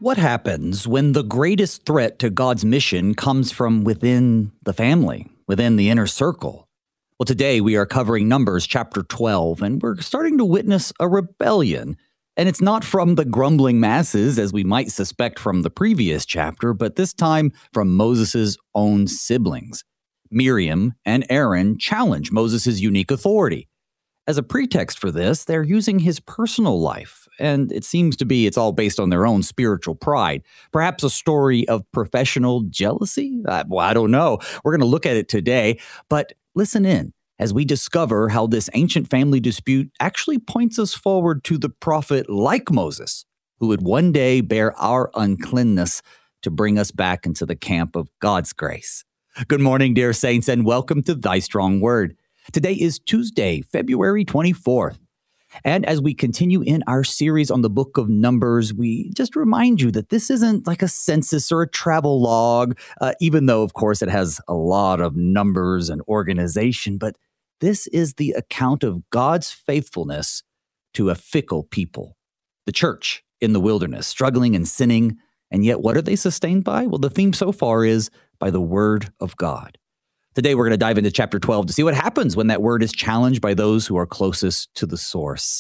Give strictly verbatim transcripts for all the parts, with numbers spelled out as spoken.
What happens when the greatest threat to God's mission comes from within the family, within the inner circle? Well, today we are covering Numbers chapter twelve, and we're starting to witness a rebellion. And it's not from the grumbling masses, as we might suspect from the previous chapter, but this time from Moses' own siblings. Miriam and Aaron challenge Moses' unique authority. As a pretext for this, they're using his personal life, and it seems to be it's all based on their own spiritual pride. Perhaps a story of professional jealousy? Uh, well, I don't know. We're going to look at it today, but listen in as we discover how this ancient family dispute actually points us forward to the prophet like Moses, who would one day bear our uncleanness to bring us back into the camp of God's grace. Good morning, dear saints, and welcome to Thy Strong Word. Today is Tuesday, February twenty-fourth. And as we continue in our series on the book of Numbers, we just remind you that this isn't like a census or a travel log, uh, even though, of course, it has a lot of numbers and organization. But this is the account of God's faithfulness to a fickle people, the church in the wilderness, struggling and sinning. And yet, what are they sustained by? Well, the theme so far is by the word of God. Today, we're going to dive into chapter twelve to see what happens when that word is challenged by those who are closest to the source.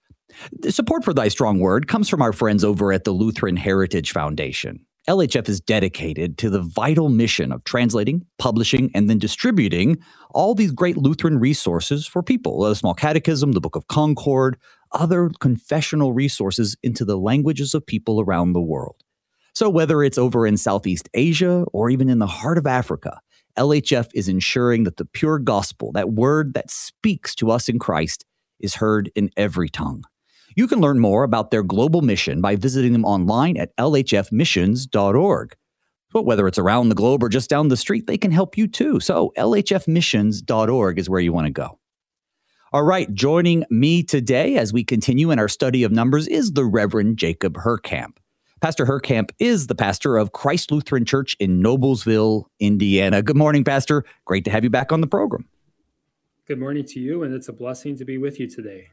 The support for Thy Strong Word comes from our friends over at the Lutheran Heritage Foundation. L H F is dedicated to the vital mission of translating, publishing, and then distributing all these great Lutheran resources for people, the Small Catechism, the Book of Concord, other confessional resources into the languages of people around the world. So whether it's over in Southeast Asia or even in the heart of Africa, L H F is ensuring that the pure gospel, that word that speaks to us in Christ, is heard in every tongue. You can learn more about their global mission by visiting them online at L H F missions dot org. But whether it's around the globe or just down the street, they can help you too. So L H F missions dot org is where you want to go. All right, joining me today as we continue in our study of Numbers is the Reverend Jacob Herkamp. Pastor Herkamp is the pastor of Christ Lutheran Church in Noblesville, Indiana. Good morning, Pastor. Great to have you back on the program. Good morning to you, and it's a blessing to be with you today.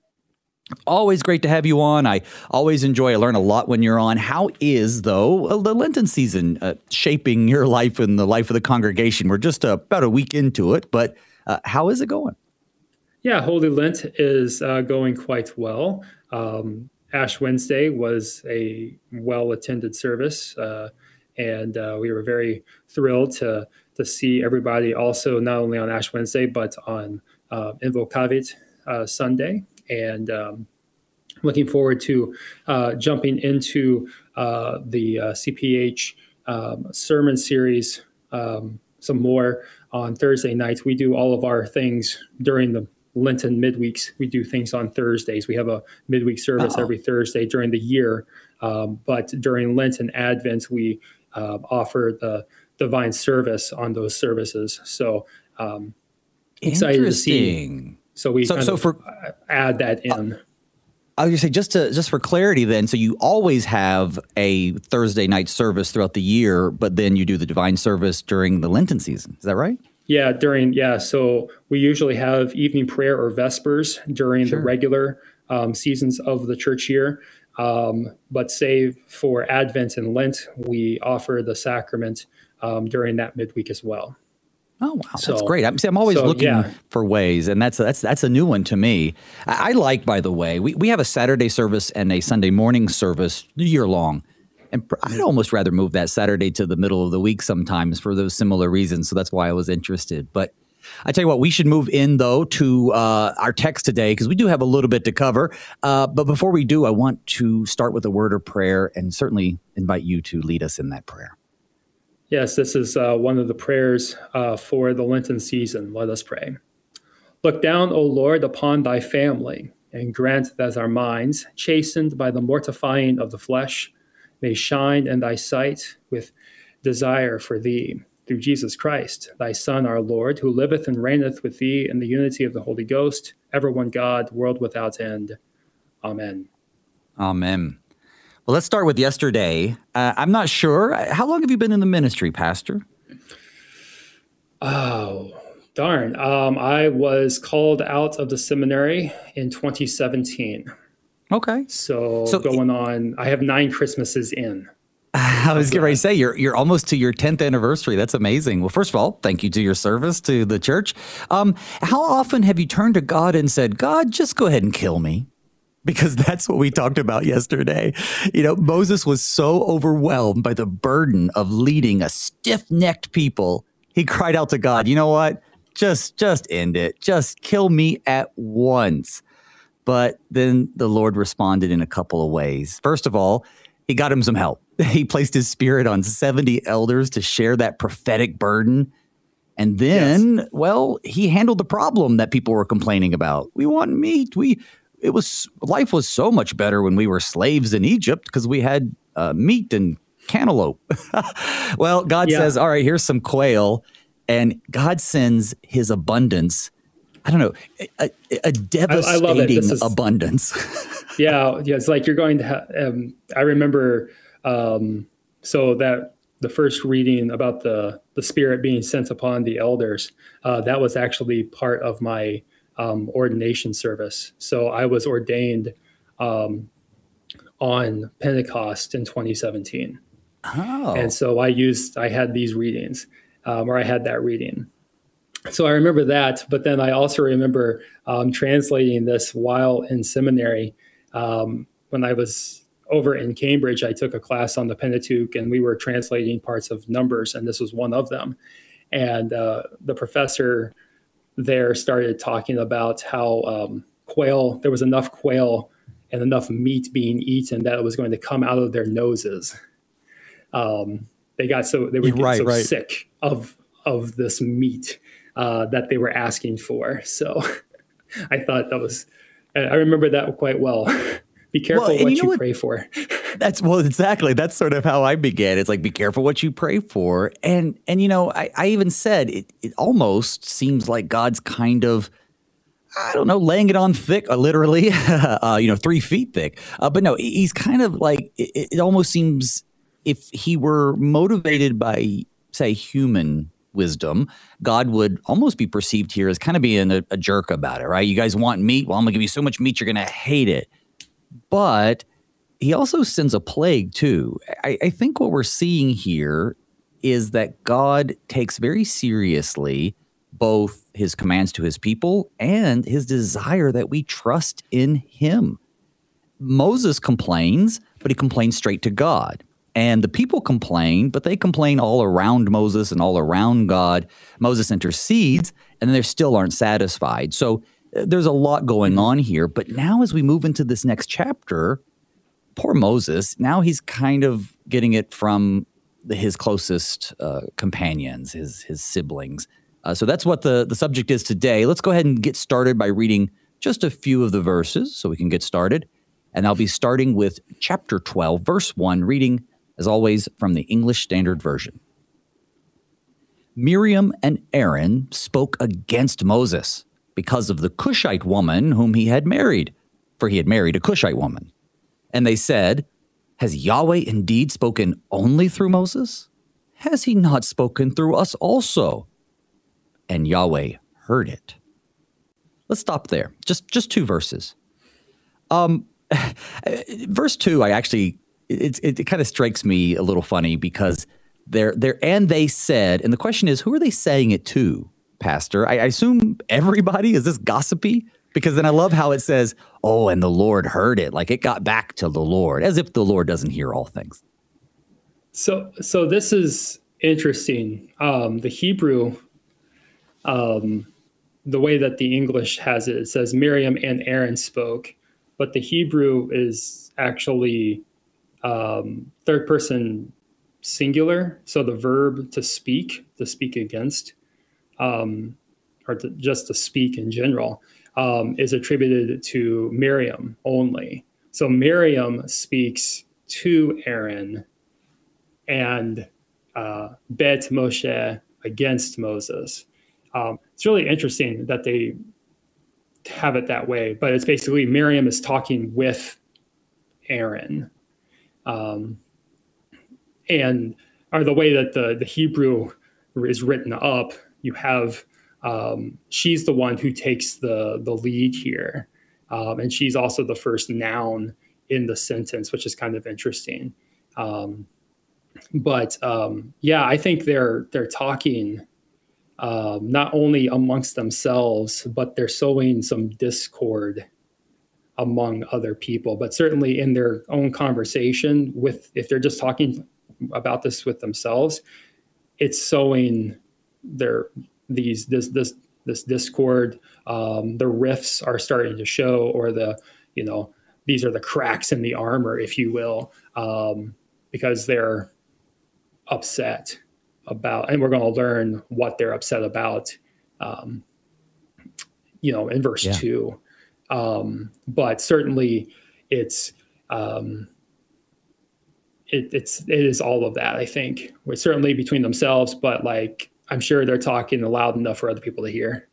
Always great to have you on. I always enjoy, I learn a lot when you're on. How is, though, the Lenten season uh, shaping your life and the life of the congregation? We're just uh, about a week into it, but uh, how is it going? Yeah, Holy Lent is uh, going quite well. Um, Ash Wednesday was a well-attended service, uh, and uh, we were very thrilled to to see everybody also not only on Ash Wednesday, but on uh, Invocavit uh, Sunday. And um, looking forward to uh, jumping into uh, the uh, C P H um, sermon series um, some more on Thursday nights. We do all of our things during the Lenten midweeks. We do things on Thursdays. We have a midweek service Uh-oh. every Thursday during the year. Um, but during Lent and Advent, we uh, offer the divine service on those services. So um, excited to see. So we so, kind so of for, add that in. Uh, I was going to say, just to just for clarity then, so you always have a Thursday night service throughout the year, but then you do the divine service during the Lenten season. Is that right? Yeah, during, yeah. So we usually have evening prayer or Vespers during sure. the regular um, seasons of the church year. Um, but save for Advent and Lent, we offer the sacrament um, during that midweek as well. Oh, wow. So, that's great. I'm, see, I'm always so, looking yeah. for ways, and that's that's that's a new one to me. I, I like, by the way, we, we have a Saturday service and a Sunday morning service year long. And I'd almost rather move that Saturday to the middle of the week sometimes for those similar reasons. So that's why I was interested. But I tell you what, we should move in, though, to uh, our text today, because we do have a little bit to cover. Uh, but before we do, I want to start with a word of prayer and certainly invite you to lead us in that prayer. Yes, this is uh, one of the prayers uh, for the Lenten season. Let us pray. Look down, O Lord, upon thy family, and grant that our minds, chastened by the mortifying of the flesh, may shine in thy sight with desire for thee, through Jesus Christ, thy Son, our Lord, who liveth and reigneth with thee in the unity of the Holy Ghost, ever one God, world without end. Amen. Amen. Well, let's start with yesterday. Uh, I'm not sure. How long have you been in the ministry, Pastor? Oh, darn. Um, I was called out of the seminary in twenty seventeen. Okay. So, So going on, I have nine Christmases in. I was getting ready to say you're you're almost to your tenth anniversary. That's amazing. Well, first of all, thank you to your service to the church. Um, how often have you turned to God and said, "God, just go ahead and kill me"? Because that's what we talked about yesterday. You know, Moses was so overwhelmed by the burden of leading a stiff-necked people. He cried out to God, "You know what? Just just end it. Just kill me at once." But then the Lord responded in a couple of ways. First of all, he got him some help. He placed his spirit on seventy elders to share that prophetic burden. And then, yes. well, he handled the problem that people were complaining about. We want meat. We it was life was so much better when we were slaves in Egypt because we had uh, meat and cantaloupe. Well, God yeah. says, all right, here's some quail. And God sends his abundance. I don't know, a, a devastating I, I love it. This is, abundance. yeah, yeah, it's like you're going to have, um, I remember, um, so that the first reading about the, the Spirit being sent upon the elders, uh, that was actually part of my um, ordination service. So I was ordained um, on Pentecost in twenty seventeen. Oh. And so I used, I had these readings, um, or I had that reading. So I remember that, but then I also remember um, translating this while in seminary. Um, when I was over in Cambridge, I took a class on the Pentateuch, and we were translating parts of Numbers, and this was one of them. And uh, the professor there started talking about how um, quail, there was enough quail and enough meat being eaten that it was going to come out of their noses. Um, they got so they would get right, so right. sick of of this meat. Uh, that they were asking for. So I thought that was, I remember that quite well. Be careful well, what you, know you what? pray for. That's, well, exactly. That's sort of how I began. It's like, be careful what you pray for. And, and you know, I, I even said, it, it almost seems like God's kind of, I don't know, laying it on thick, uh, literally, uh, you know, three feet thick. Uh, but no, he's kind of like, it, it almost seems if he were motivated by, say, human wisdom, God would almost be perceived here as kind of being a, a jerk about it, right? You guys want meat? Well, I'm going to give you so much meat, you're going to hate it. But he also sends a plague too. I, I think what we're seeing here is that God takes very seriously both his commands to his people and his desire that we trust in him. Moses complains, but he complains straight to God. And the people complain, but they complain all around Moses and all around God. Moses intercedes, and they still aren't satisfied. So uh, there's a lot going on here. But now as we move into this next chapter, poor Moses, now he's kind of getting it from the, his closest uh, companions, his his siblings. Uh, so that's what the, the subject is today. Let's go ahead and get started by reading just a few of the verses so we can get started. And I'll be starting with chapter twelve, verse one, reading as always, from the English Standard Version. Miriam and Aaron spoke against Moses because of the Cushite woman whom he had married, for he had married a Cushite woman. And they said, has Yahweh indeed spoken only through Moses? Has he not spoken through us also? And Yahweh heard it. Let's stop there. Just, just two verses. Um, verse two, I actually... It, it, it kind of strikes me a little funny because they're there and they said, and the question is, who are they saying it to, Pastor? I, I assume everybody. Is this gossipy? Because then I love how it says, oh, and the Lord heard it. Like it got back to the Lord, as if the Lord doesn't hear all things. So, so this is interesting. Um, the Hebrew, um, the way that the English has it, it says Miriam and Aaron spoke, but the Hebrew is actually Um, third person singular. So the verb to speak, to speak against, um, or to, just to speak in general, um, is attributed to Miriam only. So Miriam speaks to Aaron and uh, bet Moshe against Moses. Um, it's really interesting that they have it that way, but it's basically Miriam is talking with Aaron. Um, and or the way that the, the Hebrew is written up, you have, um, she's the one who takes the, the lead here. Um, and she's also the first noun in the sentence, which is kind of interesting. Um, but um, yeah, I think they're they're talking um, not only amongst themselves, but they're sowing some discord among other people. But certainly in their own conversation, with if they're just talking about this with themselves, it's sowing their these this this this discord. Um, the rifts are starting to show, or the you know these are the cracks in the armor, if you will, um, because they're upset about, and we're going to learn what they're upset about, um, you know, in verse yeah. two. Um, but certainly, it's um, it, it's it is all of that. I think we're certainly between themselves, but like I'm sure they're talking loud enough for other people to hear.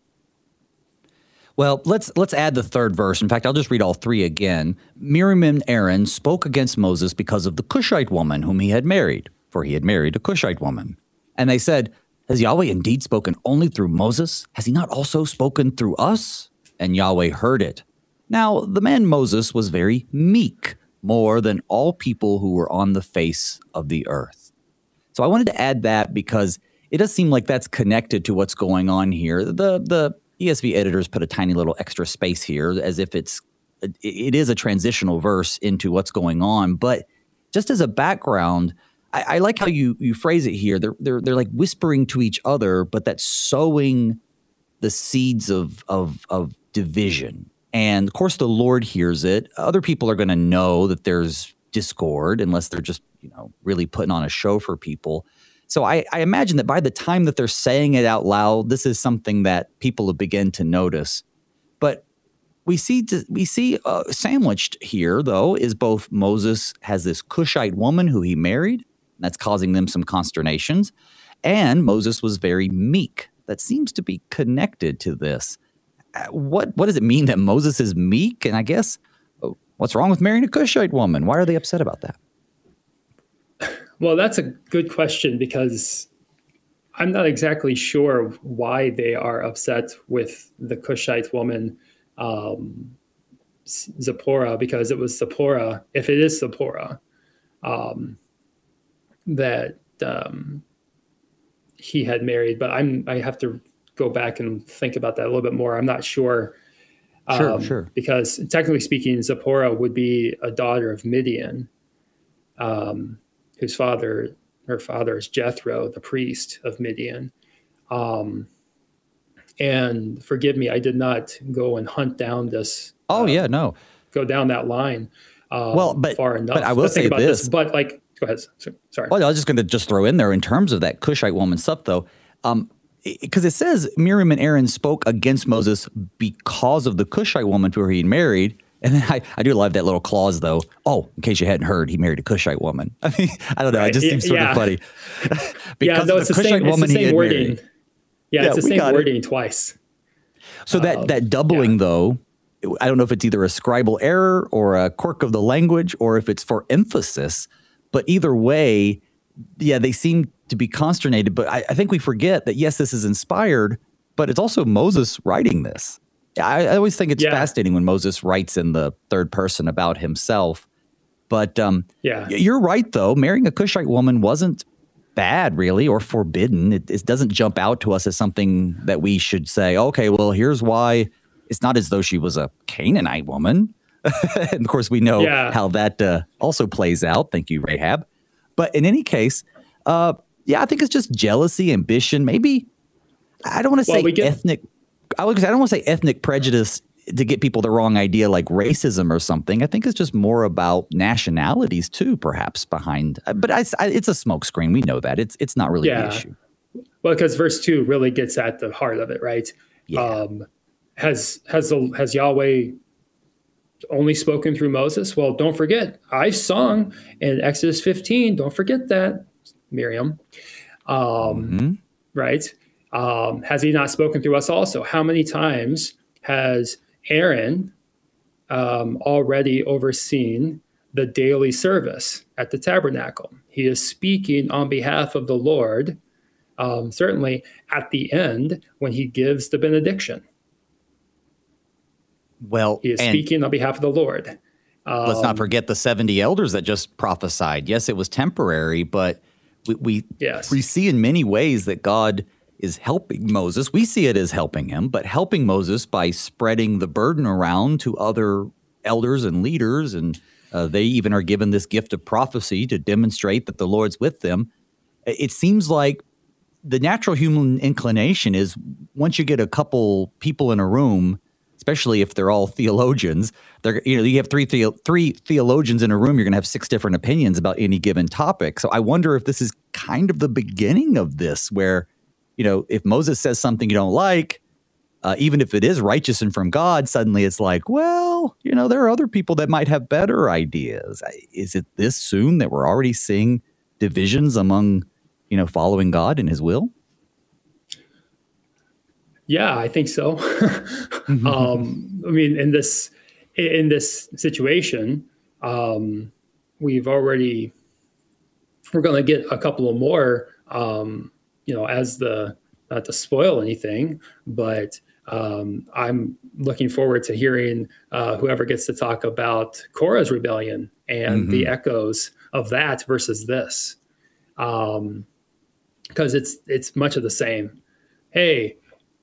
Well, let's let's add the third verse. In fact, I'll just read all three again. Miriam and Aaron spoke against Moses because of the Cushite woman whom he had married, for he had married a Cushite woman. And they said, has Yahweh indeed spoken only through Moses? Has he not also spoken through us? And Yahweh heard it. Now, the man Moses was very meek, more than all people who were on the face of the earth. So I wanted to add that because it does seem like that's connected to what's going on here. The the E S V editors put a tiny little extra space here as if it's it is a transitional verse into what's going on. But just as a background, I, I like how you you phrase it here. They're they're they're like whispering to each other, but that's sowing the seeds of of of division. And of course, the Lord hears it. Other people are going to know that there's discord unless they're just you know really putting on a show for people. So I, I imagine that by the time that they're saying it out loud, this is something that people have begun to notice. But we see we see uh, sandwiched here, though, is both Moses has this Cushite woman who he married. That's causing them some consternations. And Moses was very meek. That seems to be connected to this. Uh, what what does it mean that Moses is meek? And I guess, oh, what's wrong with marrying a Cushite woman? Why are they upset about that? Well, that's a good question because I'm not exactly sure why they are upset with the Cushite woman, um, Zipporah, because it was Zipporah, if it is Zipporah, um, that um, he had married. But I'm I have to go back and think about that a little bit more. I'm not sure. Um, sure, sure. Because technically speaking, Zipporah would be a daughter of Midian. Um, whose father, her father is Jethro, the priest of Midian. Um, and forgive me, I did not go and hunt down this. Oh, uh, yeah, no. Go down that line um, well, but, far enough. But I will say about this. this. But like, go ahead. Sorry. Well, I was just going to just throw in there in terms of that Cushite woman stuff, though. Um, because it says Miriam and Aaron spoke against Moses because of the Cushite woman who he had married. And then I, I do love that little clause, though. Oh, in case you hadn't heard, he married a Cushite woman. I mean, I don't know. Right. It just seems sort yeah. of funny. because yeah, no, it's the, the Cushite same, woman it's the same he wording. Married. Yeah, yeah, it's the same wording it. twice. So that, um, that doubling, yeah. though, I don't know if it's either a scribal error or a quirk of the language or if it's for emphasis. But either way, yeah, they seem to be consternated. But I, I think we forget that, yes, this is inspired, but it's also Moses writing this. I, I always think it's yeah. fascinating when Moses writes in the third person about himself. But um, yeah. you're right, though. Marrying a Cushite woman wasn't bad, really, or forbidden. It, it doesn't jump out to us as something that we should say, okay, well, here's why. It's not as though she was a Canaanite woman. And, of course, we know yeah. how that uh, also plays out. Thank you, Rahab. But in any case, uh, yeah, I think it's just jealousy, ambition, maybe, I don't want to well, say get- ethnic I don't want to say ethnic prejudice to get people the wrong idea, like racism or something. I think it's just more about nationalities too, perhaps behind. But I, I, it's a smokescreen. We know that it's it's not really yeah. the issue. Well, because verse two really gets at the heart of it, right? Yeah. Um, has has has Yahweh only spoken through Moses? Well, don't forget, I sung in Exodus fifteen. Don't forget that, Miriam. Um, mm-hmm. Right. Um, has he not spoken through us also? How many times has Aaron um, already overseen the daily service at the tabernacle? He is speaking on behalf of the Lord, um, certainly at the end when he gives the benediction. Well, He is and speaking on behalf of the Lord. Um, let's not forget the seventy elders that just prophesied. Yes, it was temporary, but we we, yes. we see in many ways that God is helping Moses. We see it as helping him, but helping Moses by spreading the burden around to other elders and leaders. And uh, they even are given this gift of prophecy to demonstrate that the Lord's with them. It seems like the natural human inclination is once you get a couple people in a room, especially if they're all theologians, they're, you know, you have three, the, three theologians in a room, you're going to have six different opinions about any given topic. So I wonder if this is kind of the beginning of this where, you know, if Moses says something you don't like, uh, even if it is righteous and from God, suddenly it's like, well, you know, there are other people that might have better ideas. Is it this soon that we're already seeing divisions among, you know, following God and his will? Yeah, I think so. um, I mean, in this in this situation, um, we've already we're going to get a couple of more. Um, you know, as the not to spoil anything, but um, I'm looking forward to hearing uh, whoever gets to talk about Korah's rebellion and mm-hmm. the echoes of that versus this, um, because it's it's much of the same. Hey.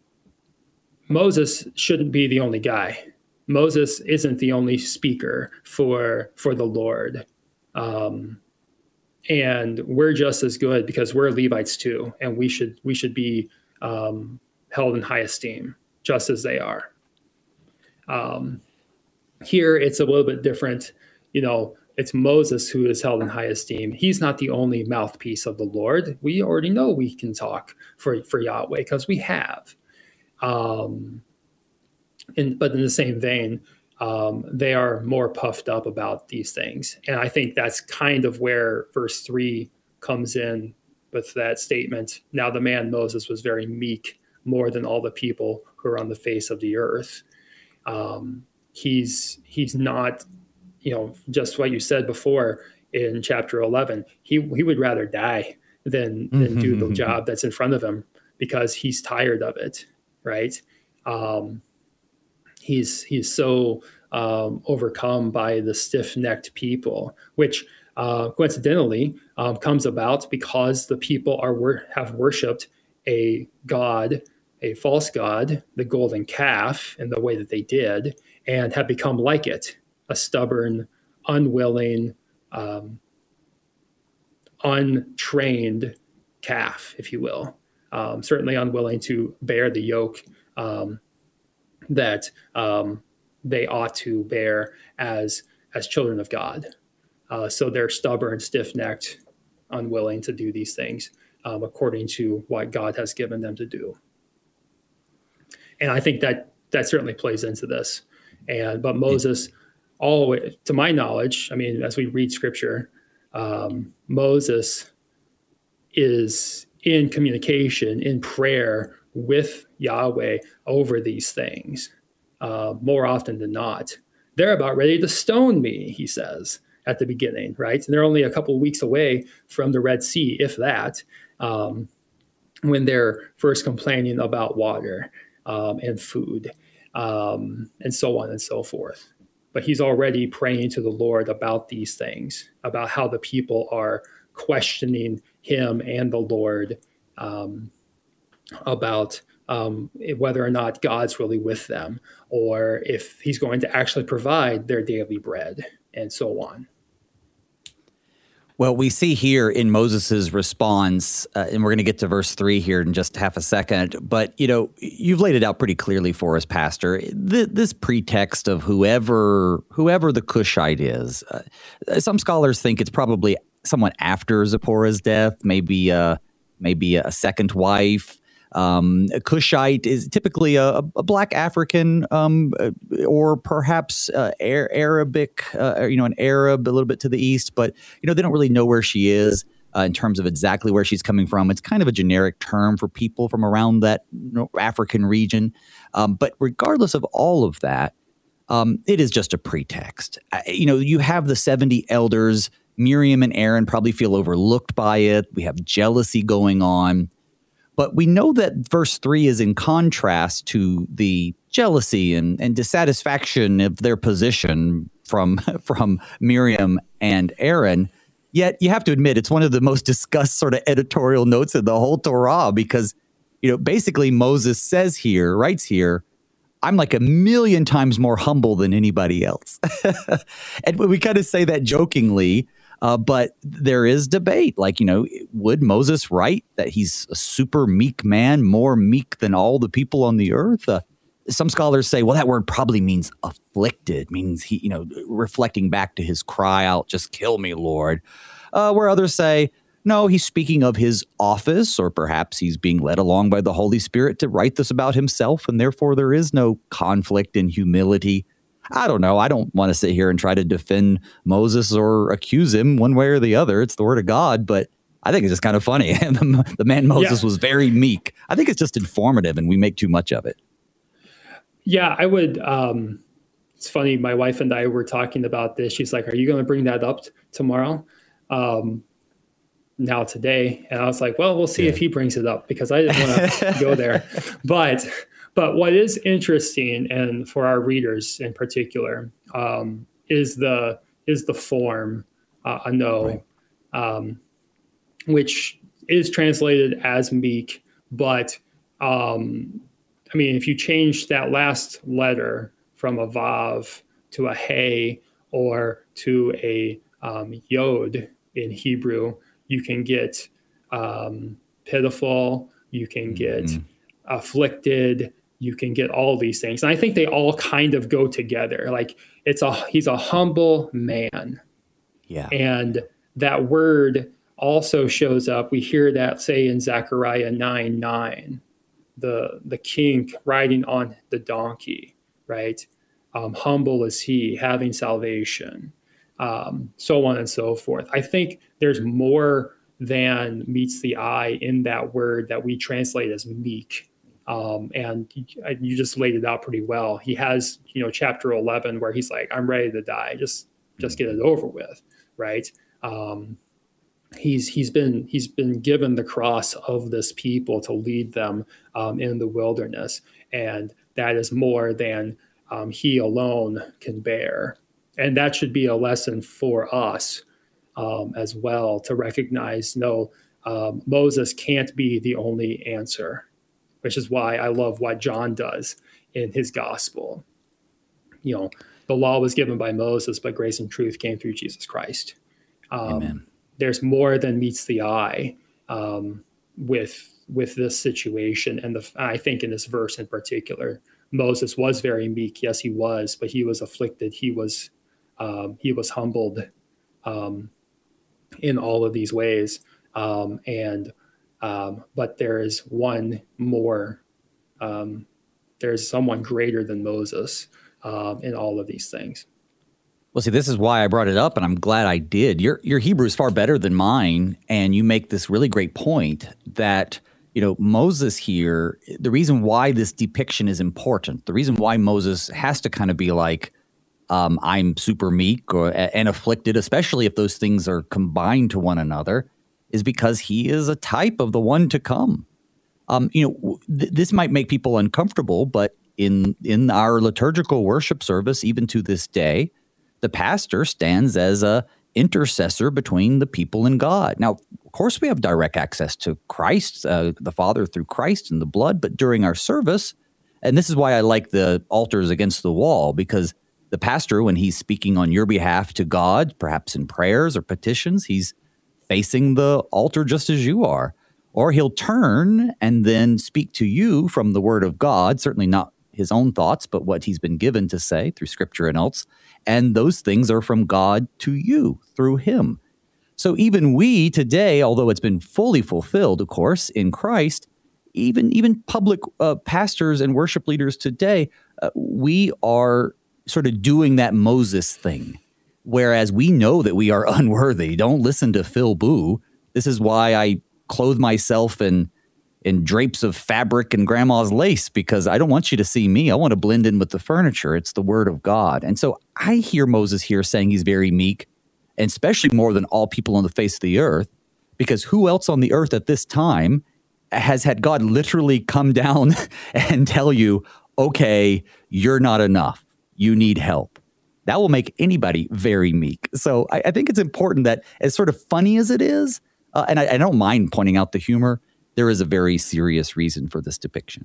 Moses shouldn't be the only guy. Moses isn't the only speaker for for the Lord. Um, and we're just as good because we're Levites too. And we should we should be um, held in high esteem, just as they are. Um, here, it's a little bit different. You know, it's Moses who is held in high esteem. He's not the only mouthpiece of the Lord. We already know we can talk for, for Yahweh because we have. Um, and, but in the same vein, um, they are more puffed up about these things. And I think that's kind of where verse three comes in with that statement. Now the man Moses was very meek, more than all the people who are on the face of the earth. Um, he's, he's not, you know, just what you said before in chapter eleven, he, he would rather die than, than do the job that's in front of him because he's tired of it. Right. Um, he's he's so um, overcome by the stiff-necked people, which uh, coincidentally um, comes about because the people are wor- have worshipped a god, a false god, the golden calf, in the way that they did, and have become like it, a stubborn, unwilling, um, untrained calf, if you will. Um, certainly unwilling to bear the yoke um, that um, they ought to bear as as children of God. Uh, so they're stubborn, stiff-necked, unwilling to do these things um, according to what God has given them to do. And I think that that certainly plays into this. And but Moses, all the way, to my knowledge, I mean, as we read Scripture, um, Moses is in communication, in prayer with Yahweh over these things, uh, more often than not. They're about ready to stone me, he says at the beginning, right? And they're only a couple of weeks away from the Red Sea, if that, um, when they're first complaining about water um, and food um, and so on and so forth. But he's already praying to the Lord about these things, about how the people are questioning him and the Lord um, about um, whether or not God's really with them, or if he's going to actually provide their daily bread, and so on. Well, we see here in Moses's response, uh, and we're going to get to verse three here in just half a second, but, you know, you've laid it out pretty clearly for us, Pastor. Th- this pretext of whoever whoever the Cushite is, uh, some scholars think it's probably someone after Zipporah's death, maybe uh, maybe a second wife. Um, a Cushite is typically a, a black African, um, or perhaps uh, Arabic, uh, you know, an Arab a little bit to the east, but, you know, they don't really know where she is uh, in terms of exactly where she's coming from. It's kind of a generic term for people from around that, you know, African region. Um, but regardless of all of that, um, it is just a pretext. Uh, you know, you have the seventy elders. Miriam and Aaron probably feel overlooked by it. We have jealousy going on. But we know that verse three is in contrast to the jealousy and, and dissatisfaction of their position from, from Miriam and Aaron. Yet you have to admit it's one of the most discussed sort of editorial notes in the whole Torah, because, you know, basically Moses says here, writes here, I'm like a million times more humble than anybody else. And we kind of say that jokingly, uh, but there is debate. Like, you know, would Moses write that he's a super meek man, more meek than all the people on the earth? Uh, some scholars say, well, that word probably means afflicted, means he, you know, reflecting back to his cry out, just kill me, Lord. Uh, where others say, no, he's speaking of his office, or perhaps he's being led along by the Holy Spirit to write this about himself, and therefore there is no conflict in humility. I don't know. I don't want to sit here and try to defend Moses or accuse him one way or the other. It's the word of God, but I think it's just kind of funny. the, the man Moses yeah. was very meek. I think it's just informative, and we make too much of it. Yeah, I would. Um, it's funny. My wife and I were talking about this. She's like, are you going to bring that up t- tomorrow? Um, now today. And I was like, well, we'll see yeah. if he brings it up, because I didn't want to go there. But, but what is interesting, and for our readers in particular, um, is the, is the form, uh, ano, right. um, which is translated as meek. But, um, I mean, if you change that last letter from a vav to a hey, or to a um, yod in Hebrew, you can get um, pitiful, you can get mm-hmm. afflicted, you can get all these things. And I think they all kind of go together. Like, it's a he's a humble man. Yeah. And that word also shows up. We hear that, say, in Zechariah nine nine, the the king riding on the donkey, right? Um, humble is he, having salvation. Um, so on and so forth. I think there's more than meets the eye in that word that we translate as meek. Um, and you just laid it out pretty well. He has, you know, chapter eleven where he's like, I'm ready to die. Just, just get it over with. Right. Um, he's, he's been, he's been given the cross of this people to lead them um, in the wilderness. And that is more than um, he alone can bear. And that should be a lesson for us um, as well, to recognize, no, um, Moses can't be the only answer, which is why I love what John does in his gospel. You know, the law was given by Moses, but grace and truth came through Jesus Christ. Um, Amen. There's more than meets the eye um, with with this situation. And the, I think in this verse in particular, Moses was very meek. Yes, he was, but he was afflicted. He was Um, he was humbled um, in all of these ways. Um, and um, but there is one more, um, there's someone greater than Moses um, in all of these things. Well, see, this is why I brought it up, and I'm glad I did. Your your Hebrew is far better than mine, and you make this really great point that, you know, Moses here, the reason why this depiction is important, the reason why Moses has to kind of be like, Um, I'm super meek or, and afflicted, especially if those things are combined to one another, is because he is a type of the one to come. Um, you know, th- this might make people uncomfortable, but in in our liturgical worship service, even to this day, the pastor stands as a intercessor between the people and God. Now, of course, we have direct access to Christ, uh, the Father through Christ and the blood, but during our service, and this is why I like the altars against the wall, because the pastor, when he's speaking on your behalf to God, perhaps in prayers or petitions, he's facing the altar just as you are. Or he'll turn and then speak to you from the word of God, certainly not his own thoughts, but what he's been given to say through scripture and else. And those things are from God to you through him. So even we today, although it's been fully fulfilled, of course, in Christ, even, even public uh, pastors and worship leaders today, uh, we are sort of doing that Moses thing, whereas we know that we are unworthy. Don't listen to Phil Boo. This is why I clothe myself in in drapes of fabric and grandma's lace, because I don't want you to see me. I want to blend in with the furniture. It's the word of God. And so I hear Moses here saying he's very meek, and especially more than all people on the face of the earth, because who else on the earth at this time has had God literally come down and tell you, okay, you're not enough. You need help. That will make anybody very meek. So I, I think it's important that, as sort of funny as it is, uh, and I, I don't mind pointing out the humor, there is a very serious reason for this depiction.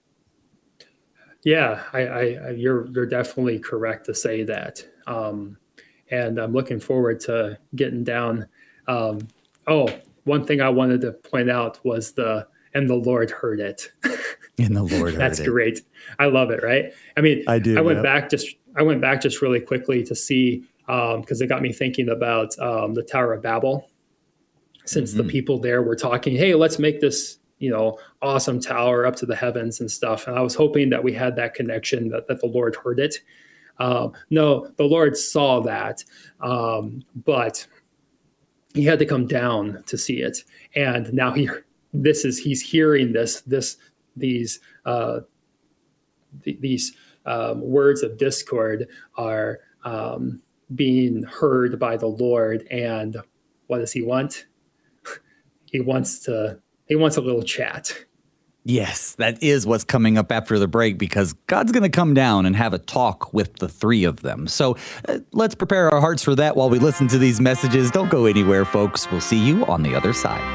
Yeah, I, I, you're you're definitely correct to say that. Um, and I'm looking forward to getting down. Um, oh, one thing I wanted to point out was the, and the Lord heard it. And the Lord heard That's it. great. I love it, right? I mean, I do. I went yeah. back just, I went back just really quickly to see, um, because it got me thinking about um, the Tower of Babel. Since mm-hmm. the people there were talking, hey, let's make this, you know, awesome tower up to the heavens and stuff. And I was hoping that we had that connection, that, that the Lord heard it. Um, no, the Lord saw that, um, but he had to come down to see it. And now he, this is, he's hearing this, this, these, uh, th- these um, words of discord are um, being heard by the Lord. And what does he want? He wants to, he wants a little chat. Yes, that is what's coming up after the break, because God's going to come down and have a talk with the three of them. So uh, let's prepare our hearts for that while we listen to these messages. Don't go anywhere, folks. We'll see you on the other side.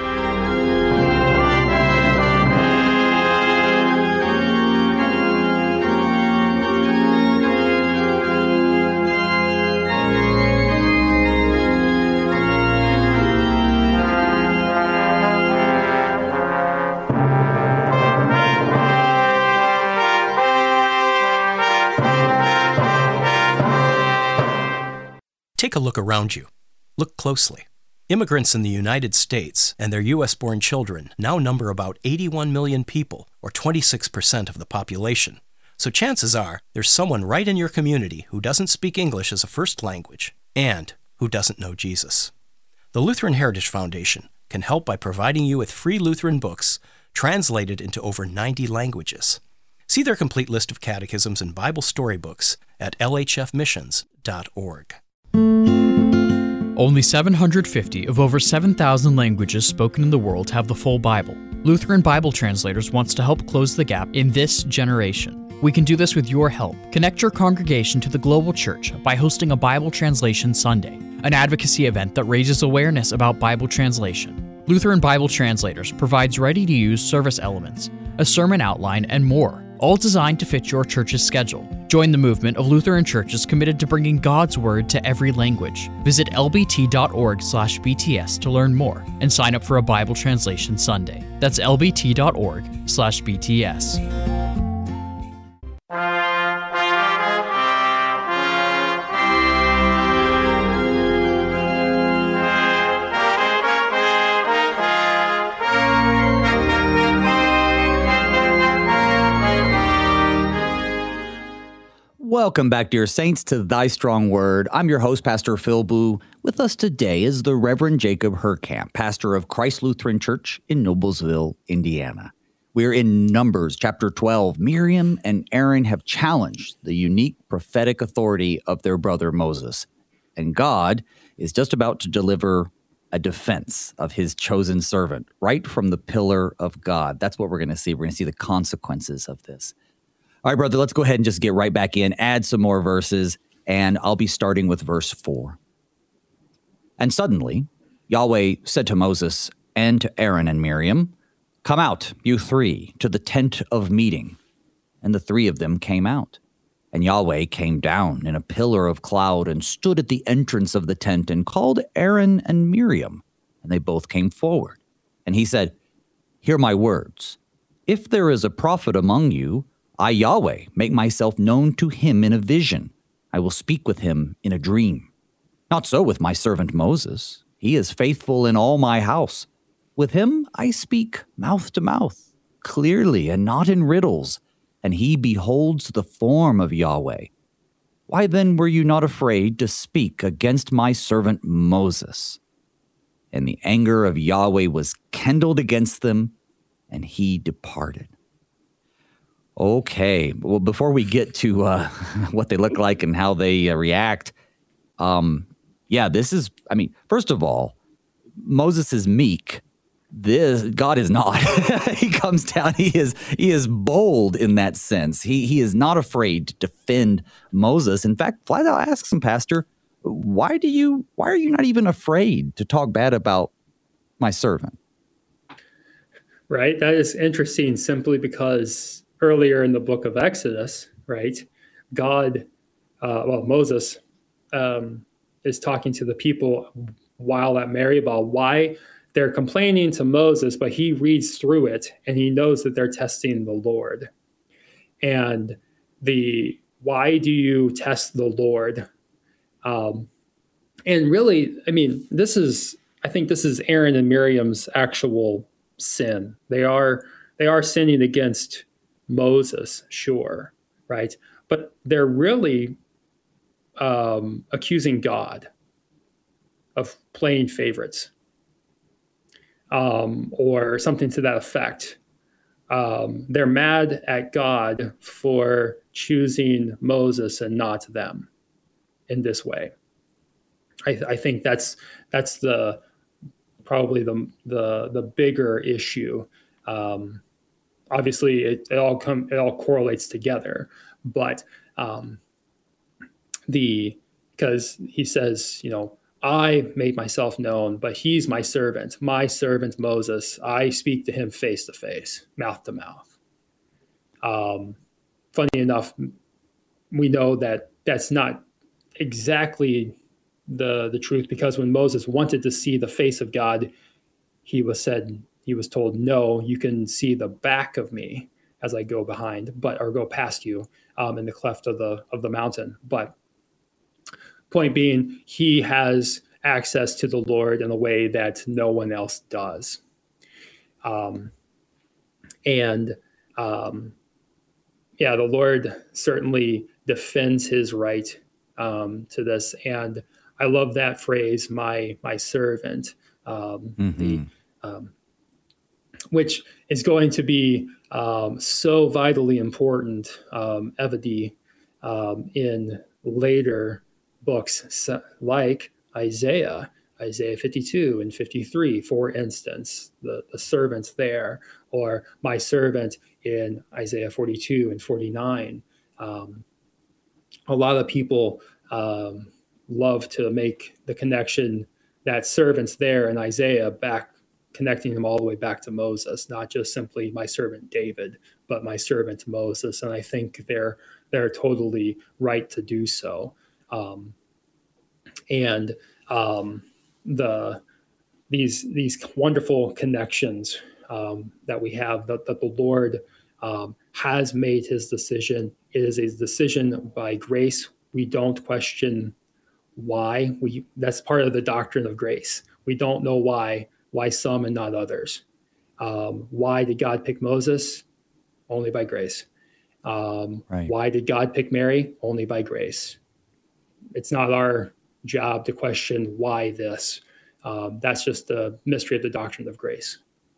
Take a look around you. Look closely. Immigrants in the United States and their U S-born children now number about eighty-one million people, or twenty-six percent of the population. So chances are there's someone right in your community who doesn't speak English as a first language and who doesn't know Jesus. The Lutheran Heritage Foundation can help by providing you with free Lutheran books translated into over ninety languages. See their complete list of catechisms and Bible storybooks at l h f missions dot org. Only seven hundred fifty of over seven thousand languages spoken in the world have the full Bible. Lutheran Bible Translators wants to help close the gap in this generation. We can do this with your help. Connect your congregation to the global church by hosting a Bible Translation Sunday, an advocacy event that raises awareness about Bible translation. Lutheran Bible Translators provides ready-to-use service elements, a sermon outline, and more, all designed to fit your church's schedule. Join the movement of Lutheran churches committed to bringing God's Word to every language. Visit l b t dot org slash b t s to learn more and sign up for a Bible Translation Sunday. That's l b t dot org slash b t s. Welcome back, dear saints, to Thy Strong Word. I'm your host, Pastor Phil Boo. With us today is the Reverend Jacob Herkamp, pastor of Christ Lutheran Church in Noblesville, Indiana. We're in Numbers chapter twelve. Miriam and Aaron have challenged the unique prophetic authority of their brother Moses, and God is just about to deliver a defense of his chosen servant right from the pillar of God. That's what we're going to see. We're going to see the consequences of this. All right, brother, let's go ahead and just get right back in, add some more verses, and I'll be starting with verse four. And suddenly, Yahweh said to Moses and to Aaron and Miriam, "Come out, you three, to the tent of meeting." And the three of them came out. And Yahweh came down in a pillar of cloud and stood at the entrance of the tent and called Aaron and Miriam. And they both came forward. And he said, "Hear my words. If there is a prophet among you, I, Yahweh, make myself known to him in a vision. I will speak with him in a dream. Not so with my servant Moses. He is faithful in all my house. With him I speak mouth to mouth, clearly and not in riddles, and he beholds the form of Yahweh. Why then were you not afraid to speak against my servant Moses?" And the anger of Yahweh was kindled against them, and he departed. Okay, well, before we get to uh, what they look like and how they uh, react, um, yeah, this is, I mean, first of all, Moses is meek, this God is not. He comes down. He is he is bold in that sense. He he is not afraid to defend Moses. In fact, flat out asks him, Pastor, why do you why are you not even afraid to talk bad about my servant? Right. That is interesting simply because earlier in the book of Exodus, right, God, uh, well, Moses um, is talking to the people while at Meribah, why they're complaining to Moses, but he reads through it and he knows that they're testing the Lord. And the why do you test the Lord? Um, and really, I mean, this is, I think this is Aaron and Miriam's actual sin. They are they are sinning against Moses, sure, right? But they're really um, accusing God of playing favorites, um, or something to that effect. Um, they're mad at God for choosing Moses and not them in this way. I, I think that's that's the probably the the the bigger issue. Um, obviously, it, it all come it all correlates together, but um, the because he says, you know, I made myself known, but he's my servant, my servant Moses. I speak to him face to face, mouth to mouth. Um, funny enough, we know that that's not exactly the the truth, because when Moses wanted to see the face of God, he was said he was told, no, you can see the back of me as I go behind, but or go past you um, in the cleft of the of the mountain. But point being, he has access to the Lord in a way that no one else does. Um, and um, yeah, the Lord certainly defends his right um, to this. And I love that phrase, my my servant, um, mm-hmm. the, um, which is going to be um, so vitally important, um, Evody, um, in later books like Isaiah, Isaiah fifty-two and fifty-three, for instance, the, the servants there, or my servant in Isaiah forty-two and forty-nine. Um, a lot of people um, love to make the connection that servants there in Isaiah back, connecting them all the way back to Moses, not just simply my servant David, but my servant Moses. And I think they're they're totally right to do so. Um, and um, the these these wonderful connections um, that we have, that, that the Lord um, has made his decision. It is a decision by grace. We don't question why. We that's part of the doctrine of grace. We don't know why. Why some and not others? Um, why did God pick Moses? Only by grace. Um, right. Why did God pick Mary? Only by grace. It's not our job to question why this. Um, that's just the mystery of the doctrine of grace.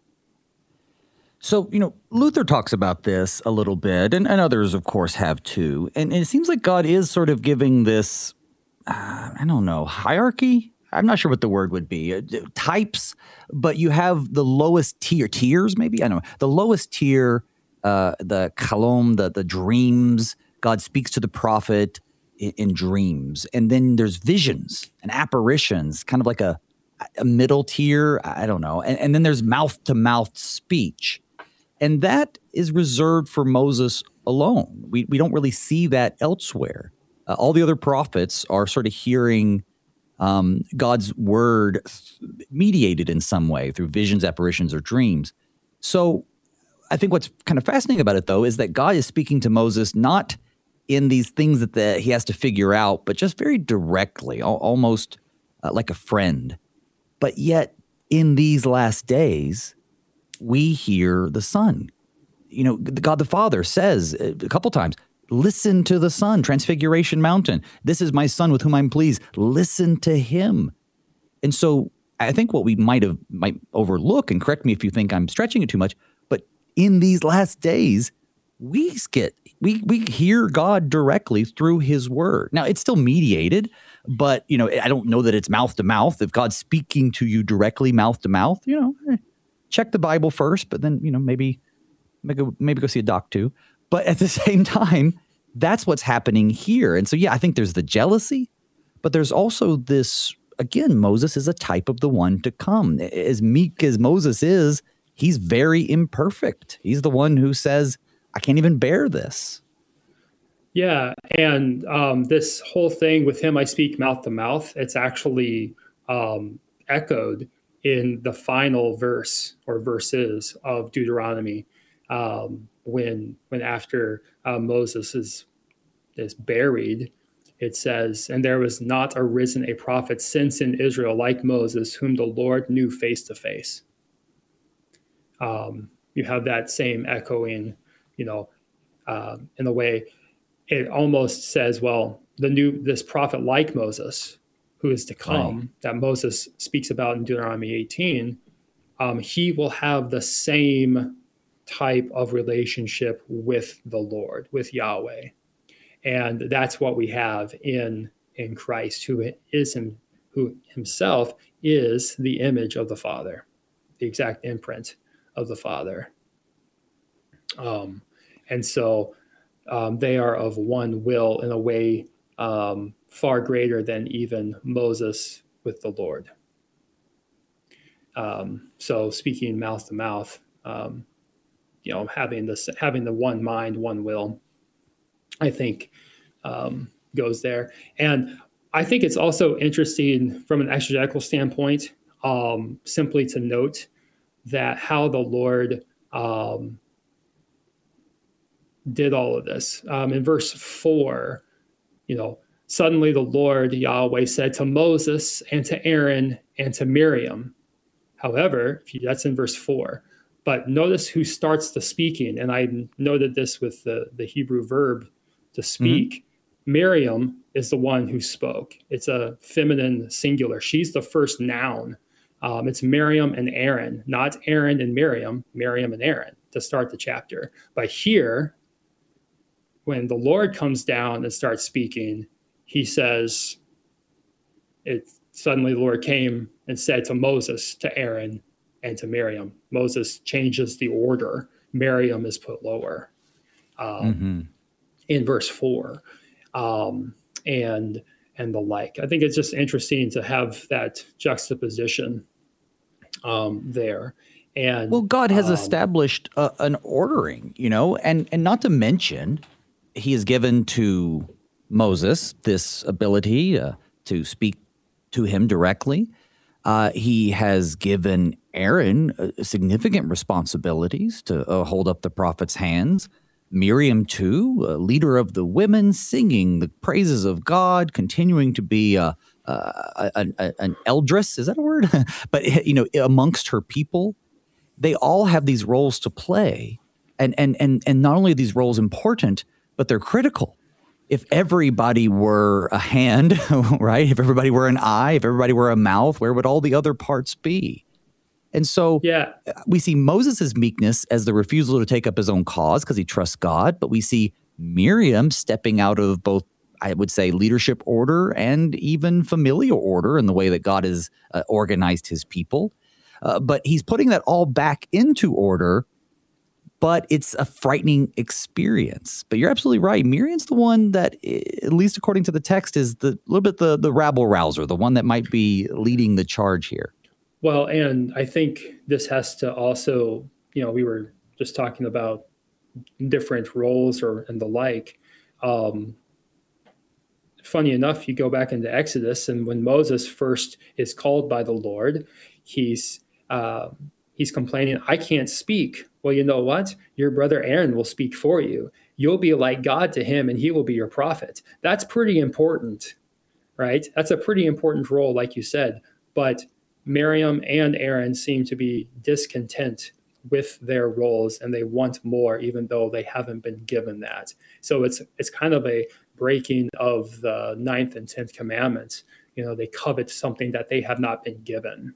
So, you know, Luther talks about this a little bit, and, and others, of course, have too. And, and it seems like God is sort of giving this, uh, I don't know, hierarchy? I'm not sure what the word would be. Uh, types, but you have the lowest tier, tiers maybe? I don't know. The lowest tier, uh, the kalom, the, the dreams. God speaks to the prophet in, in dreams. And then there's visions and apparitions, kind of like a, a middle tier. I don't know. And, and then there's mouth-to-mouth speech. And that is reserved for Moses alone. We we don't really see that elsewhere. Uh, all the other prophets are sort of hearing um, God's word mediated in some way through visions, apparitions, or dreams. So I think what's kind of fascinating about it, though, is that God is speaking to Moses not in these things that the, he has to figure out, but just very directly, al- almost uh, like a friend. But yet, in these last days, we hear the Son. You know, God the Father says a couple times, listen to the Son, Transfiguration Mountain. This is my Son with whom I'm pleased. Listen to him. And so I think what we might have might overlook, and correct me if you think I'm stretching it too much, but in these last days, we get we we hear God directly through his word. Now, it's still mediated, but, you know, I don't know that it's mouth to mouth. If God's speaking to you directly, mouth to mouth, you know, check the Bible first, but then, you know, maybe, maybe, go, maybe go see a doc too. But at the same time, that's what's happening here. And so, yeah, I think there's the jealousy, but there's also this, again, Moses is a type of the one to come. As meek as Moses is, he's very imperfect. He's the one who says, I can't even bear this. Yeah. And um, this whole thing with him, I speak mouth to mouth, it's actually um, echoed in the final verse or verses of Deuteronomy. Um, when when after uh, Moses is is buried, it says, and there was not arisen a prophet since in Israel like Moses, whom the Lord knew face to face. Um, you have that same echoing, you know, uh, in the way it almost says, well, the new this prophet like Moses, who is to come, right, that Moses speaks about in Deuteronomy eighteen, um, he will have the same type of relationship with the Lord, with Yahweh. And that's what we have in in Christ, who is him, who himself is the image of the Father, the exact imprint of the Father. Um, and so um, they are of one will in a way um, far greater than even Moses with the Lord. Um, so speaking mouth to mouth, um, you know, having this, having the one mind, one will, I think um, goes there. And I think it's also interesting from an exegetical standpoint, um, simply to note that how the Lord um, did all of this. Um, in verse four, you know, suddenly the Lord Yahweh said to Moses and to Aaron and to Miriam. However, if you, that's in verse four. But notice who starts the speaking. And I noted this with the, the Hebrew verb to speak. Mm-hmm. Miriam is the one who spoke. It's a feminine singular. She's the first noun. Um, it's Miriam and Aaron, not Aaron and Miriam, Miriam and Aaron to start the chapter. But here, when the Lord comes down and starts speaking, he says, it suddenly the Lord came and said to Moses, to Aaron, and to Miriam. Moses changes the order. Miriam is put lower um, mm-hmm. in verse four, um, and and the like. I think it's just interesting to have that juxtaposition um, there. And well, God has um, established a, an ordering, you know, and and not to mention, he has given to Moses this ability uh, to speak to him directly. Uh, he has given Aaron uh, significant responsibilities to uh, hold up the prophet's hands. Miriam, too, a leader of the women, singing the praises of God, continuing to be uh, uh, an, an eldress. Is that a word? But, you know, amongst her people, they all have these roles to play. And, and, and, and not only are these roles important, but they're critical. If everybody were a hand, right? If everybody were an eye, if everybody were a mouth, where would all the other parts be? And so yeah. we see Moses' meekness as the refusal to take up his own cause because he trusts God. But we see Miriam stepping out of both, I would say, leadership order and even familial order in the way that God has uh, organized his people. Uh, but he's putting that all back into order. But it's a frightening experience. But you're absolutely right. Miriam's the one that, at least according to the text, is the little bit the, the rabble rouser, the one that might be leading the charge here. Well, and I think this has to also, you know, we were just talking about different roles or and the like. Um, funny enough, you go back into Exodus, and when Moses first is called by the Lord, he's uh, he's complaining, I can't speak. Well, you know what? Your brother Aaron will speak for you. You'll be like God to him, and he will be your prophet. That's pretty important, right? That's a pretty important role, like you said. But Miriam and Aaron seem to be discontent with their roles, and they want more, even though they haven't been given that. So it's it's kind of a breaking of the ninth and tenth commandments. You know, they covet something that they have not been given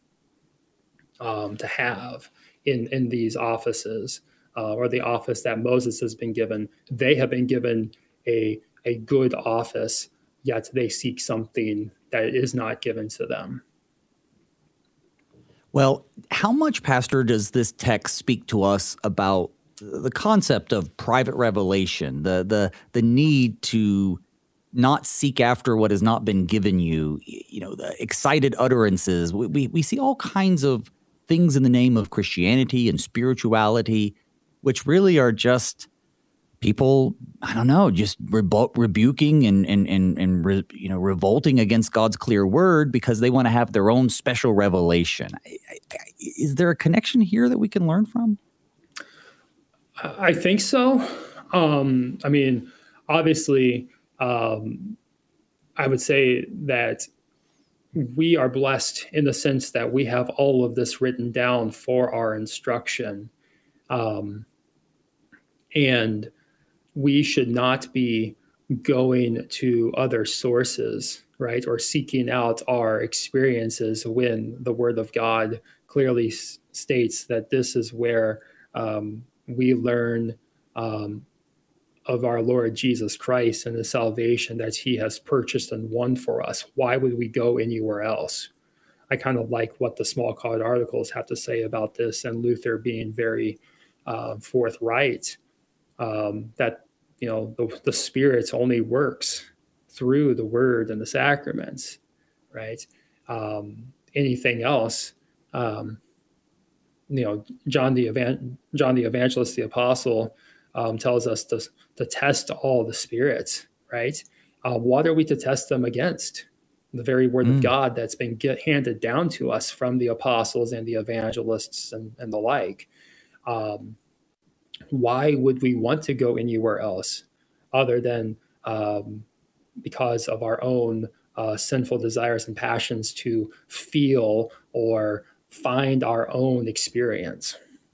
um, to have in, in these offices, uh, or the office that Moses has been given. They have been given a, a good office, yet they seek something that is not given to them. Well, how much, Pastor, does this text speak to us about the concept of private revelation, the the the need to not seek after what has not been given you, you know, the excited utterances? We, we, we see all kinds of things in the name of Christianity and spirituality, which really are just people, I don't know, just rebu- rebuking and and and, and re, you know revolting against God's clear word because they want to have their own special revelation. I, I, is there a connection here that we can learn from? I think so. Um, I mean, obviously, um, I would say that we are blessed in the sense that we have all of this written down for our instruction. Um, and we should not be going to other sources, right? Or seeking out our experiences when the Word of God clearly s- states that this is where um, we learn um, of our Lord Jesus Christ and the salvation that he has purchased and won for us. Why would we go anywhere else? I kind of like what the small colored articles have to say about this, and Luther being very uh, forthright um, that, you know, the, the Spirit only works through the Word and the sacraments, right? Um, anything else, um, you know, John the Evan- John the Evangelist, the Apostle, um, tells us to to test all the spirits, right? Uh, what are we to test them against? The very Word mm. of God that's been get, handed down to us from the apostles and the evangelists and, and the like. Um, why would we want to go anywhere else other than um, because of our own uh, sinful desires and passions to feel or find our own experience?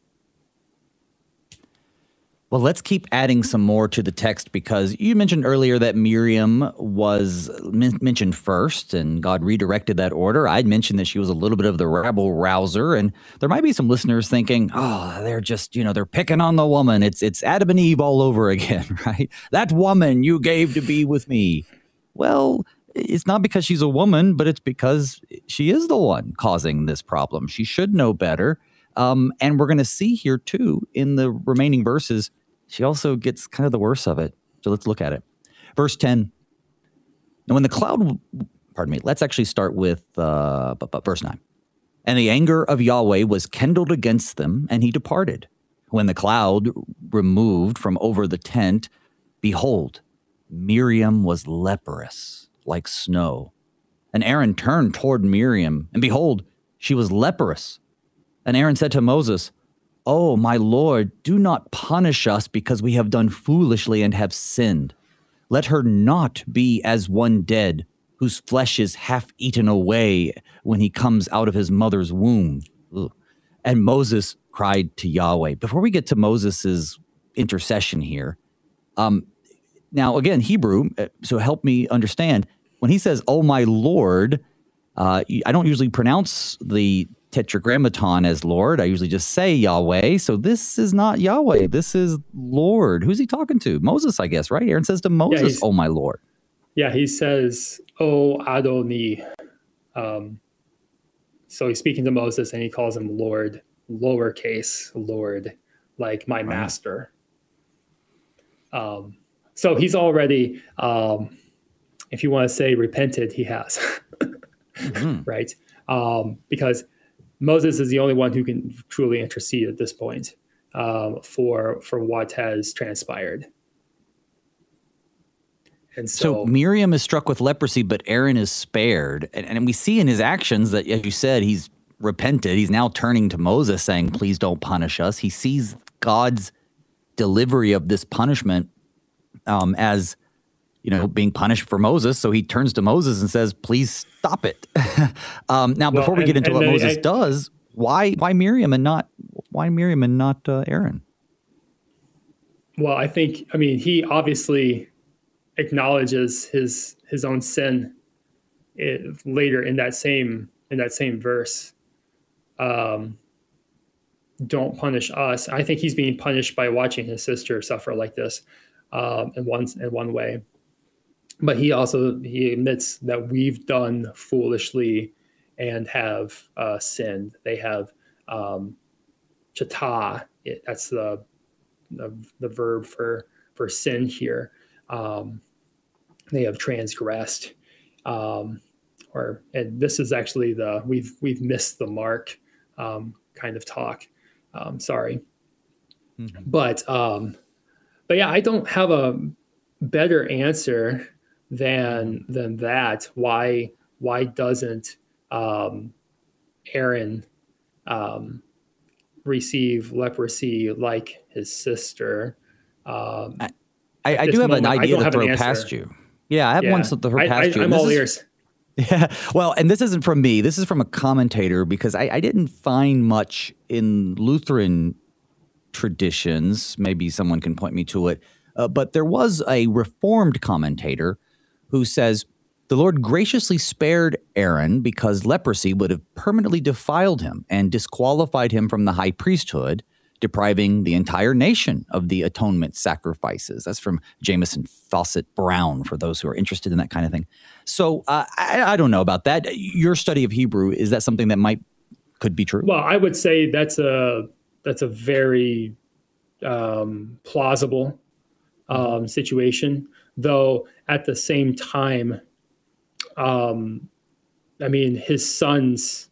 Well, let's keep adding some more to the text, because you mentioned earlier that Miriam was men- mentioned first and God redirected that order. I'd mentioned that she was a little bit of the rabble rouser, and there might be some listeners thinking, oh, they're just, you know, they're picking on the woman. It's it's Adam and Eve all over again, right? That woman you gave to be with me. Well, it's not because she's a woman, but it's because she is the one causing this problem. She should know better. Um, and we're going to see here, too, in the remaining verses, she also gets kind of the worst of it. So let's look at it. Verse ten. Now, when the cloud, pardon me, let's actually start with uh, but, but verse nine. And the anger of Yahweh was kindled against them, and he departed. When the cloud removed from over the tent, behold, Miriam was leprous like snow. And Aaron turned toward Miriam, and behold, she was leprous. And Aaron said to Moses, Oh, my Lord, do not punish us because we have done foolishly and have sinned. Let her not be as one dead, whose flesh is half eaten away when he comes out of his mother's womb. Ugh. And Moses cried to Yahweh. Before we get to Moses's intercession here, um, now, again, Hebrew, so help me understand. When he says, oh, my Lord, uh, I don't usually pronounce the tetragrammaton as Lord. I usually just say Yahweh. So this is not Yahweh. This is Lord. Who's he talking to? Moses, I guess, right? Aaron says to Moses, yeah, oh, my Lord. Yeah, he says, oh, Adoni. Um, so he's speaking to Moses and he calls him Lord, lowercase Lord, like my right. master. Um, so he's already, um, if you want to say repented, he has, mm-hmm. right? Um, because Moses is the only one who can truly intercede at this point um, for for what has transpired. And so, so Miriam is struck with leprosy, but Aaron is spared. And, and we see in his actions that, as you said, he's repented. He's now turning to Moses saying, please don't punish us. He sees God's delivery of this punishment um, as, you know, being punished for Moses. So he turns to Moses and says, please stop it. um, now, well, before we and, get into what Moses I, does, why why Miriam and not why Miriam and not uh, Aaron? Well, I think, I mean, he obviously acknowledges his his own sin it, later in that same in that same verse. Um, don't punish us. I think he's being punished by watching his sister suffer like this um, in one in one way. But he also, he admits that we've done foolishly and have uh, sinned. They have um, chata. It, that's the, the the verb for for sin here. Um, they have transgressed, um, or and this is actually the we've we've missed the mark um, kind of talk. Um, sorry, mm-hmm. but um, but yeah, I don't have a better answer than than that. Why why doesn't um, Aaron um, receive leprosy like his sister? Um, I, I, I do have moment, an idea to throw past you. Yeah, I have yeah. one to throw past I, I, you. I'm all is, ears. Yeah, well, and this isn't from me. This is from a commentator because I, I didn't find much in Lutheran traditions. Maybe someone can point me to it. Uh, but there was a Reformed commentator who says, the Lord graciously spared Aaron because leprosy would have permanently defiled him and disqualified him from the high priesthood, depriving the entire nation of the atonement sacrifices. That's from Jameson Fawcett Brown, for those who are interested in that kind of thing. So uh, I, I don't know about that. Your study of Hebrew, is that something that might could be true? Well, I would say that's a that's a very um, plausible um, situation, though at the same time, um, I mean, his sons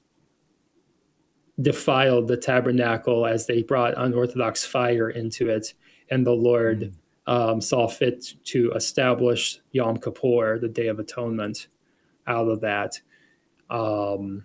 defiled the tabernacle as they brought unorthodox fire into it, and the Lord mm. um, saw fit to establish Yom Kippur, the Day of Atonement, out of that. Um,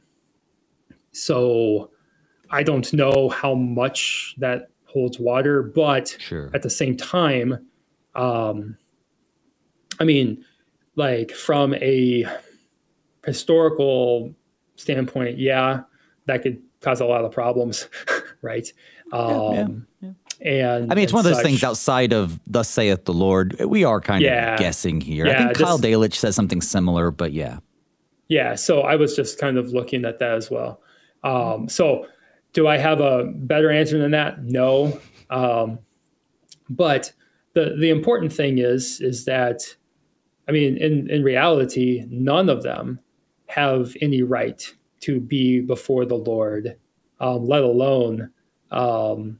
so I don't know how much that holds water, but sure. at the same time, um, I mean, like from a historical standpoint, yeah, that could cause a lot of problems, right? Um, yeah, yeah, yeah. And I mean, it's one of those such. things outside of "Thus saith the Lord." We are kind yeah. of guessing here. Yeah, I think Kyle just, Dalich says something similar, but yeah, yeah. So I was just kind of looking at that as well. Um, so, do I have a better answer than that? No, um, but the the important thing is is that, I mean, in in reality, none of them have any right to be before the Lord, um, let alone, um,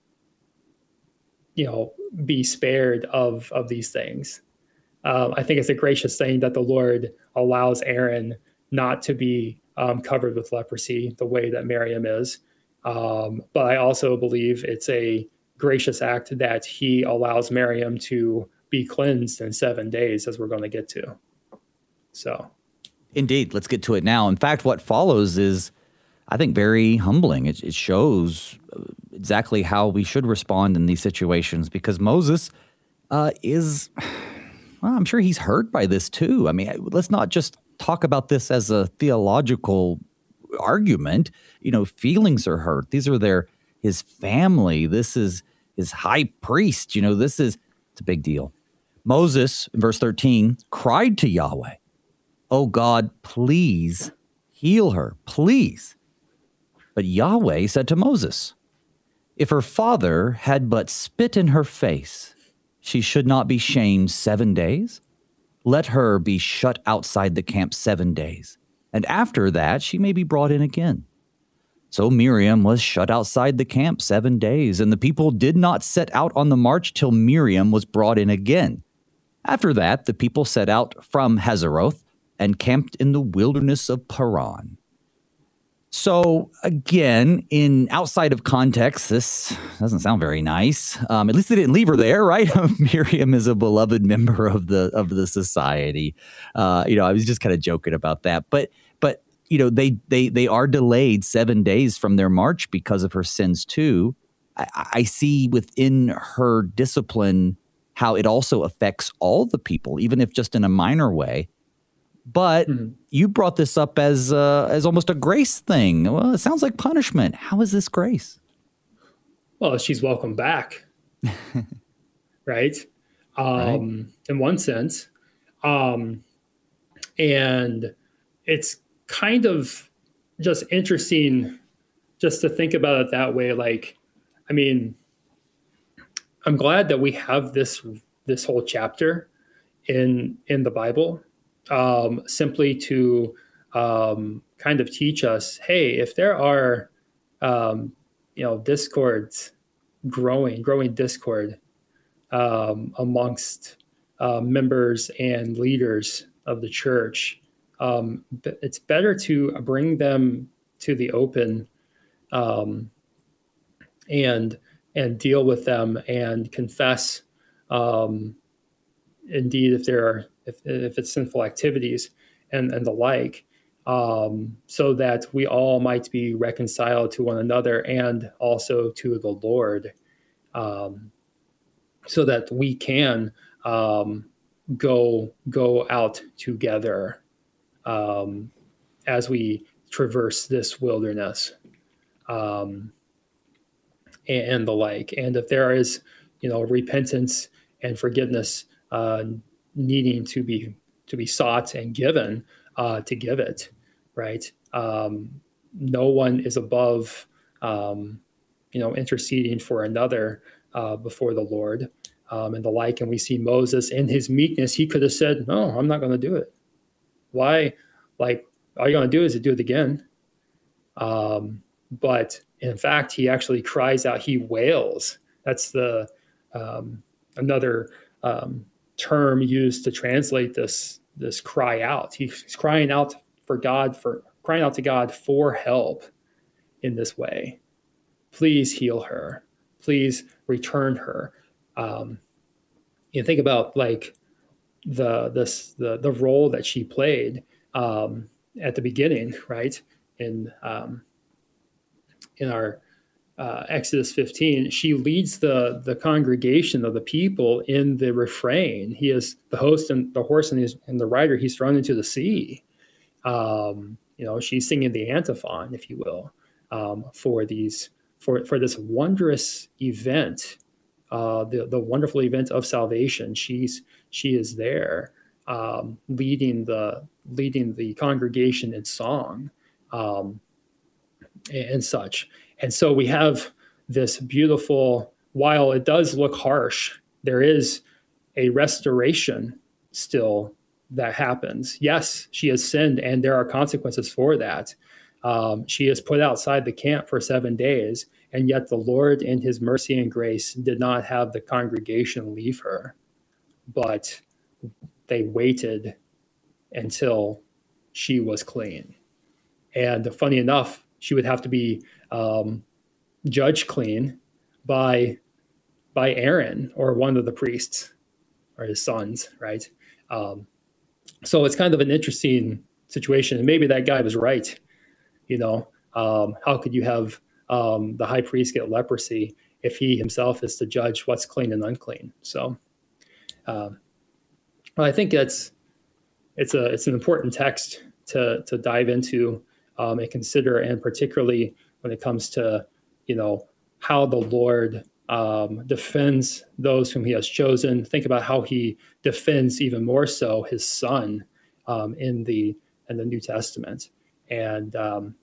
you know, be spared of of these things. Um, I think it's a gracious thing that the Lord allows Aaron not to be um, covered with leprosy the way that Miriam is. Um, but I also believe it's a gracious act that he allows Miriam to be cleansed in seven days, as we're going to get to. So. Indeed. Let's get to it now. In fact, what follows is, I think, very humbling. It, it shows exactly how we should respond in these situations, because Moses uh, is, well, I'm sure he's hurt by this too. I mean, let's not just talk about this as a theological argument. You know, feelings are hurt. These are their, his family. This is his high priest. You know, this is, it's a big deal. Moses, in verse thirteen, cried to Yahweh, "Oh God, please heal her, please." But Yahweh said to Moses, "If her father had but spit in her face, she should not be shamed seven days. Let her be shut outside the camp seven days, and after that she may be brought in again." So Miriam was shut outside the camp seven days, and the people did not set out on the march till Miriam was brought in again. After that, the people set out from Hazeroth and camped in the wilderness of Paran. So again, in outside of context, this doesn't sound very nice. Um, at least they didn't leave her there, right? Miriam is a beloved member of the of the society. Uh, you know, I was just kind of joking about that, but but you know, they they they are delayed seven days from their march because of her sins too. I, I see within her discipline how it also affects all the people, even if just in a minor way. But mm-hmm. you brought this up as uh, as almost a grace thing. Well, it sounds like punishment. How is this grace? Well, she's welcome back, right? Um, right? In one sense. Um, and it's kind of just interesting just to think about it that way. Like, I mean, I'm glad that we have this this whole chapter in in the Bible, um, simply to um, kind of teach us, hey, if there are, um, you know, discords, growing, growing discord um, amongst uh, members and leaders of the church, um, it's better to bring them to the open um, and and deal with them and confess, um, indeed, if there are if if it's sinful activities and and the like, um, so that we all might be reconciled to one another and also to the Lord, um, so that we can um, go go out together um, as we traverse this wilderness, um, and, and the like. And if there is, you know, repentance and forgiveness uh, needing to be to be sought and given, uh, to give it, right? Um, no one is above, um, you know, interceding for another uh, before the Lord, um, and the like. And we see Moses in his meekness, he could have said, no, I'm not going to do it. Why? Like, all you're going to do is to do it again. Um, but in fact, he actually cries out, he wails. That's the um, another um, term used to translate this, this cry out. He's crying out for God, for crying out to God for help in this way. Please heal her. Please return her. Um, you think about like the this the the role that she played um, at the beginning, right? In um, in our uh, Exodus fifteen, she leads the the congregation of the people in the refrain. He is the host and the horse and, his, and the rider. He's thrown into the sea. Um, you know, she's singing the antiphon, if you will, um, for these for for this wondrous event, uh, the the wonderful event of salvation. She's she is there, um, leading the leading the congregation in song, um, and, and such. And so we have this beautiful. While it does look harsh, there is a restoration still that happens. Yes, she has sinned, and there are consequences for that. Um, she is put outside the camp for seven days, and yet the Lord, in his mercy and grace, did not have the congregation leave her, but they waited until she was clean. And funny enough, she would have to be um, judged clean by by Aaron or one of the priests or his sons, right? Um, so it's kind of an interesting situation, and maybe that guy was right. You know, um, how could you have um, the high priest get leprosy if he himself is to judge what's clean and unclean? So, um, well, I think that's it's a it's an important text to to dive into um, and consider, and particularly when it comes to, you know, how the Lord um, defends those whom he has chosen. Think about how he defends even more so his son um, in the in the New Testament. And um,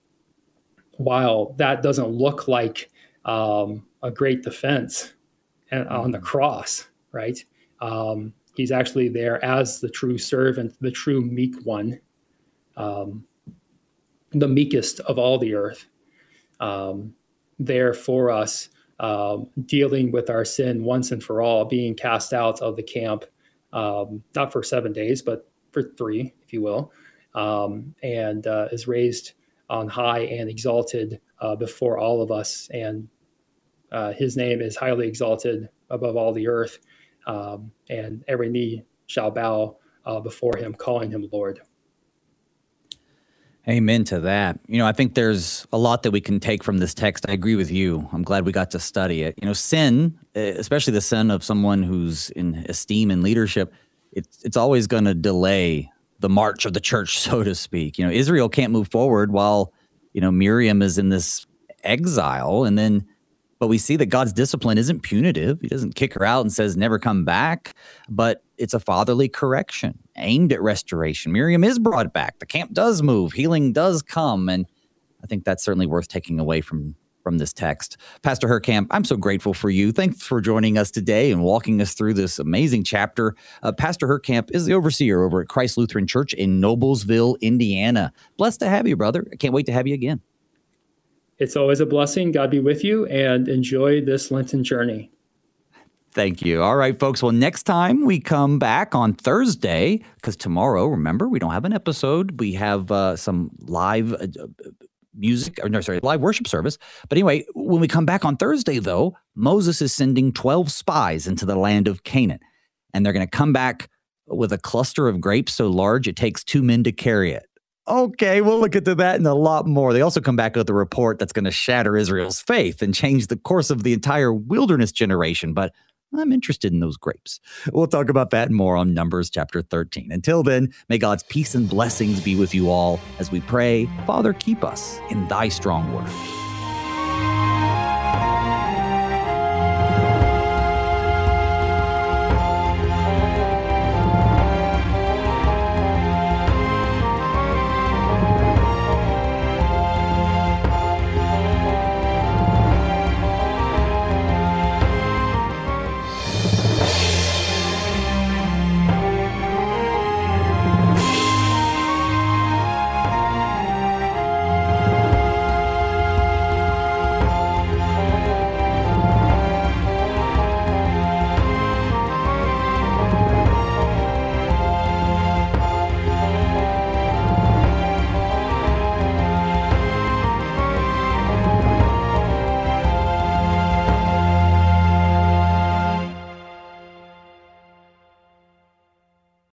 while that doesn't look like um, a great defense and, on the cross, right? Um, he's actually there as the true servant, the true meek one, um, the meekest of all the earth, um, there for us, um, dealing with our sin once and for all, being cast out of the camp, um, not for seven days, but for three, if you will. Um, and uh, is raised on high and exalted uh, before all of us. And uh, his name is highly exalted above all the earth, um, and every knee shall bow uh, before him, calling him Lord. Amen to that. You know, I think there's a lot that we can take from this text. I agree with you. I'm glad we got to study it. You know, sin, especially the sin of someone who's in esteem and leadership, it's, it's always going to delay the march of the church, so to speak. You know, Israel can't move forward while, you know, Miriam is in this exile. And then, but we see that God's discipline isn't punitive. He doesn't kick her out and says, never come back, but it's a fatherly correction aimed at restoration. Miriam is brought back. The camp does move. Healing does come. And I think that's certainly worth taking away from, from this text. Pastor Herkamp, I'm so grateful for you. Thanks for joining us today and walking us through this amazing chapter. Uh, Pastor Herkamp is the overseer over at Christ Lutheran Church in Noblesville, Indiana. Blessed to have you, brother. I can't wait to have you again. It's always a blessing. God be with you, and enjoy this Lenten journey. Thank you. All right, folks. Well, next time we come back on Thursday, because tomorrow, remember, we don't have an episode. We have uh, some live uh, music, or no, sorry, live worship service. But anyway, when we come back on Thursday, though, Moses is sending twelve spies into the land of Canaan. And they're going to come back with a cluster of grapes so large it takes two men to carry it. Okay, we'll look into that and a lot more. They also come back with a report that's going to shatter Israel's faith and change the course of the entire wilderness generation. But I'm interested in those grapes. We'll talk about that and more on Numbers chapter thirteen. Until then, may God's peace and blessings be with you all as we pray, Father, keep us in thy strong word.